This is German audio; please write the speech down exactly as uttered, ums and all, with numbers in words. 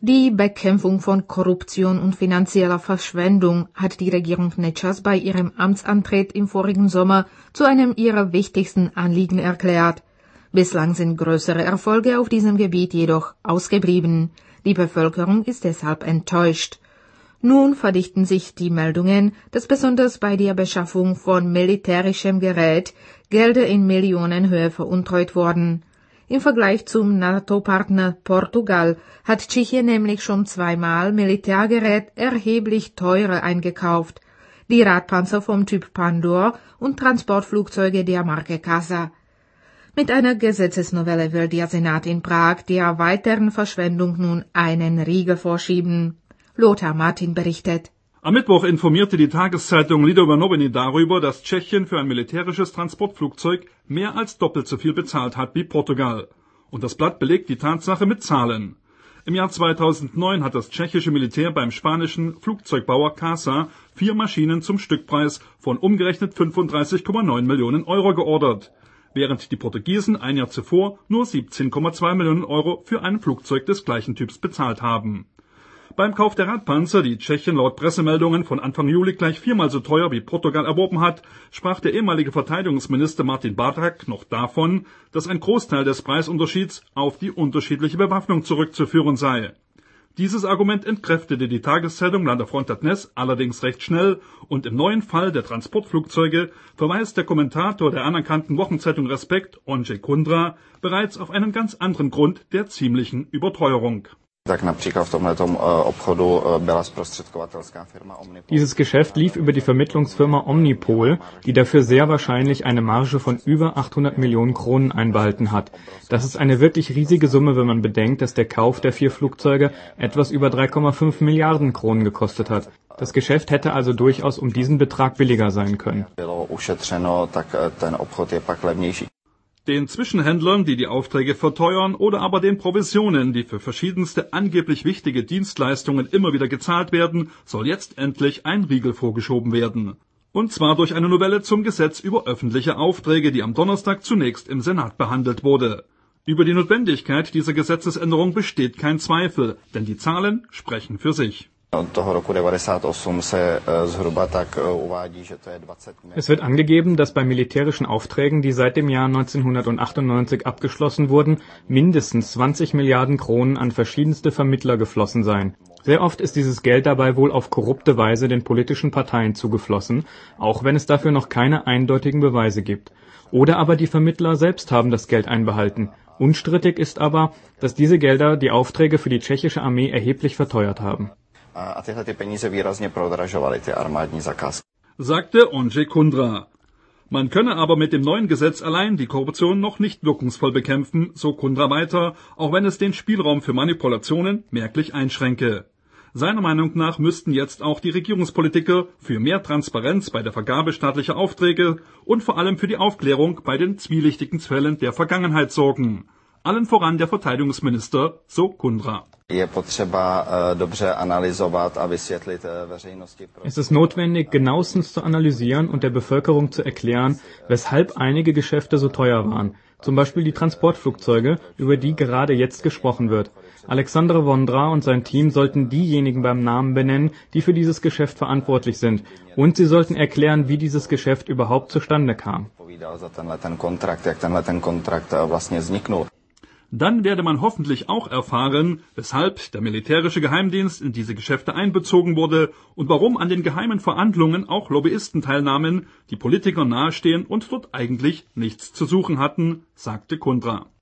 Die Bekämpfung von Korruption und finanzieller Verschwendung hat die Regierung Nečas bei ihrem Amtsantritt im vorigen Sommer zu einem ihrer wichtigsten Anliegen erklärt. Bislang sind größere Erfolge auf diesem Gebiet jedoch ausgeblieben. Die Bevölkerung ist deshalb enttäuscht. Nun verdichten sich die Meldungen, dass besonders bei der Beschaffung von militärischem Gerät Gelder in Millionenhöhe veruntreut wurden. Im Vergleich zum NATO-Partner Portugal hat Tschechien nämlich schon zweimal Militärgerät erheblich teurer eingekauft. Die Radpanzer vom Typ Pandor und Transportflugzeuge der Marke Casa. Mit einer Gesetzesnovelle will der Senat in Prag der weiteren Verschwendung nun einen Riegel vorschieben. Lothar Martin berichtet. Am Mittwoch informierte die Tageszeitung Lidové noviny darüber, dass Tschechien für ein militärisches Transportflugzeug mehr als doppelt so viel bezahlt hat wie Portugal. Und das Blatt belegt die Tatsache mit Zahlen. Im Jahr zweitausendneun hat das tschechische Militär beim spanischen Flugzeugbauer Casa vier Maschinen zum Stückpreis von umgerechnet fünfunddreißig Komma neun Millionen Euro geordert, während die Portugiesen ein Jahr zuvor nur siebzehn Komma zwei Millionen Euro für ein Flugzeug des gleichen Typs bezahlt haben. Beim Kauf der Radpanzer, die Tschechien laut Pressemeldungen von Anfang Juli gleich viermal so teuer wie Portugal erworben hat, sprach der ehemalige Verteidigungsminister Martin Bartak noch davon, dass ein Großteil des Preisunterschieds auf die unterschiedliche Bewaffnung zurückzuführen sei. Dieses Argument entkräftete die Tageszeitung La Fronta Dnes allerdings recht schnell und im neuen Fall der Transportflugzeuge verweist der Kommentator der anerkannten Wochenzeitung Respekt, Ondřej Kundra, bereits auf einen ganz anderen Grund der ziemlichen Überteuerung. Dieses Geschäft lief über die Vermittlungsfirma Omnipol, die dafür sehr wahrscheinlich eine Marge von über achthundert Millionen Kronen einbehalten hat. Das ist eine wirklich riesige Summe, wenn man bedenkt, dass der Kauf der vier Flugzeuge etwas über drei Komma fünf Milliarden Kronen gekostet hat. Das Geschäft hätte also durchaus um diesen Betrag billiger sein können. Den Zwischenhändlern, die die Aufträge verteuern, oder aber den Provisionen, die für verschiedenste angeblich wichtige Dienstleistungen immer wieder gezahlt werden, soll jetzt endlich ein Riegel vorgeschoben werden. Und zwar durch eine Novelle zum Gesetz über öffentliche Aufträge, die am Donnerstag zunächst im Senat behandelt wurde. Über die Notwendigkeit dieser Gesetzesänderung besteht kein Zweifel, denn die Zahlen sprechen für sich. Es wird angegeben, dass bei militärischen Aufträgen, die seit dem Jahr neunzehnhundertachtundneunzig abgeschlossen wurden, mindestens zwanzig Milliarden Kronen an verschiedenste Vermittler geflossen seien. Sehr oft ist dieses Geld dabei wohl auf korrupte Weise den politischen Parteien zugeflossen, auch wenn es dafür noch keine eindeutigen Beweise gibt. Oder aber die Vermittler selbst haben das Geld einbehalten. Unstrittig ist aber, dass diese Gelder die Aufträge für die tschechische Armee erheblich verteuert haben. Sagte Ondřej Kundra. Man könne aber mit dem neuen Gesetz allein die Korruption noch nicht wirkungsvoll bekämpfen, so Kundra weiter, auch wenn es den Spielraum für Manipulationen merklich einschränke. Seiner Meinung nach müssten jetzt auch die Regierungspolitiker für mehr Transparenz bei der Vergabe staatlicher Aufträge und vor allem für die Aufklärung bei den zwielichtigen Fällen der Vergangenheit sorgen. Allen voran der Verteidigungsminister, so Kundra. Es ist notwendig, genauestens zu analysieren und der Bevölkerung zu erklären, weshalb einige Geschäfte so teuer waren. Zum Beispiel die Transportflugzeuge, über die gerade jetzt gesprochen wird. Alexandre Vondra und sein Team sollten diejenigen beim Namen benennen, die für dieses Geschäft verantwortlich sind. Und sie sollten erklären, wie dieses Geschäft überhaupt zustande kam. Dann werde man hoffentlich auch erfahren, weshalb der militärische Geheimdienst in diese Geschäfte einbezogen wurde und warum an den geheimen Verhandlungen auch Lobbyisten teilnahmen, die Politikern nahestehen und dort eigentlich nichts zu suchen hatten, sagte Kundra.